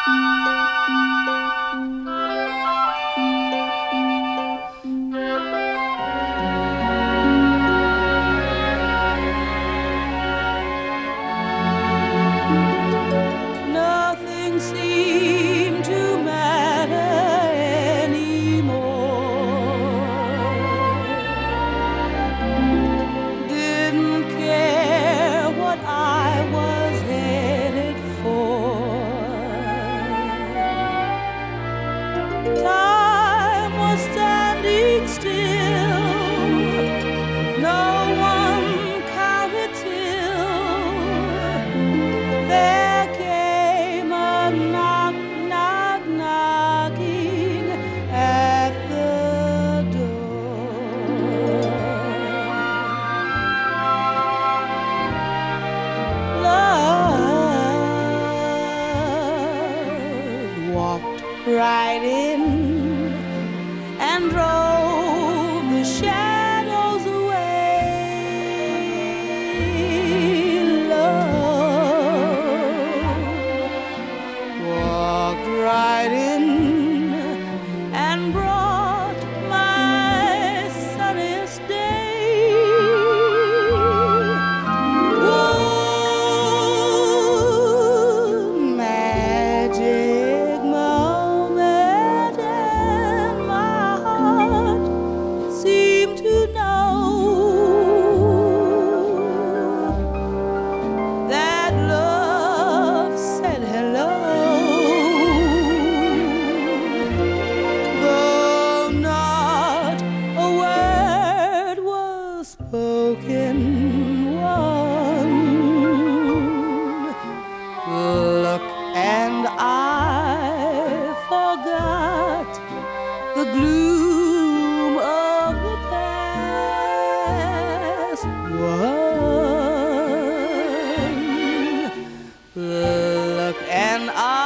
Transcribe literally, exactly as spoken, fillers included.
Nothing seemed to matter anymore. Didn't care what I was headed for. Time was standing still. No one counted till there came a knock, knock, knocking at the door. Love walked right in and drove the shadows away. Love walked right in and brought my sunniest day. Ooh, magic moment, and my heart seemed to know that love said hello. Though not a word was spoken, one look and I forgot the gloom of the past. One look and I